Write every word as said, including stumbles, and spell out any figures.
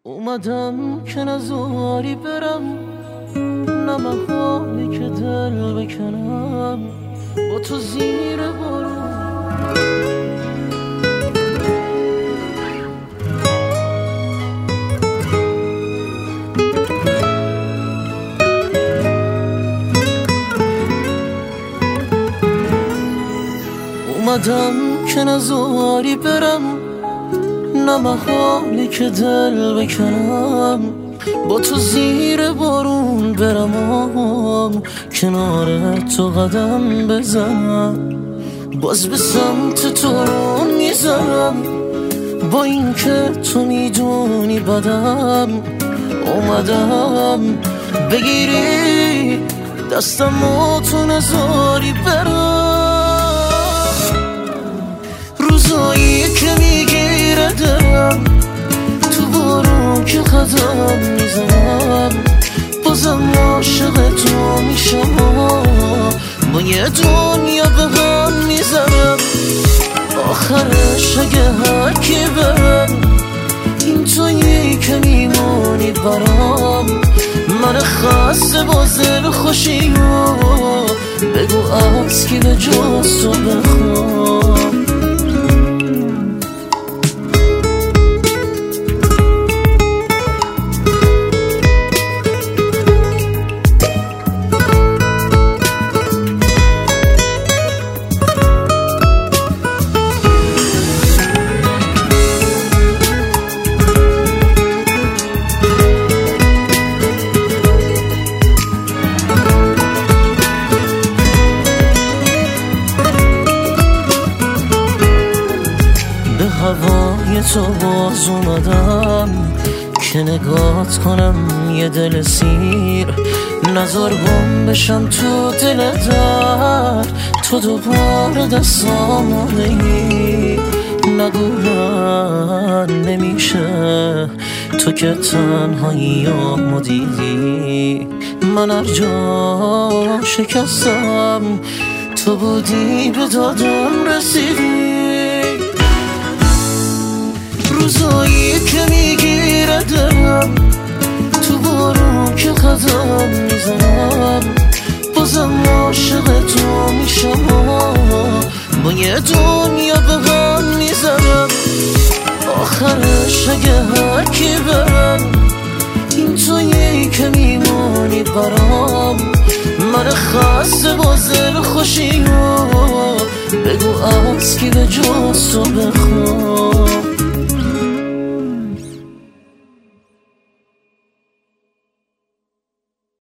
اومدم که نزاری برم، نه محاله که دل بکنم با تو زیر بارون. اومدم که نزاری برم، نه محاله که دل بکنم با تو زیر بارون برم آم کنار تو قدم بزنم، باز به سمت تو رو میزنم با این که تو میدونی بدم. اومدم بگیری دستم و تو نزاری برم، روزایی که میگیره دلم تو بارون که قدم میزنم، بازم عاشق تو میشم با یه دنیا به هم میزنم. آخرش اگه هرکی برم این تویی که میمونی برام، من خسته با دل خوشی و بگو از کی به جز تو بخوام. هوای تو باز اومدم که نگات کنم یه دل سیر، نزار گم بشم تو دل در تو دوباره دستامو بگیر. نگو نمیشه تو که تنهاییامو دیدی، من هر جا شکستم تو بودی به دادم رسیدی. روزایی که میگیره دلم تو بارون که قدم میزنم، بازم عاشق تو میشم با یه دنیا به هم میزنم. آخرش اگه هرکی برم این تویی که میمونی برام، من خسته با دل خوشی و بگو از کی به جز تو بخوام.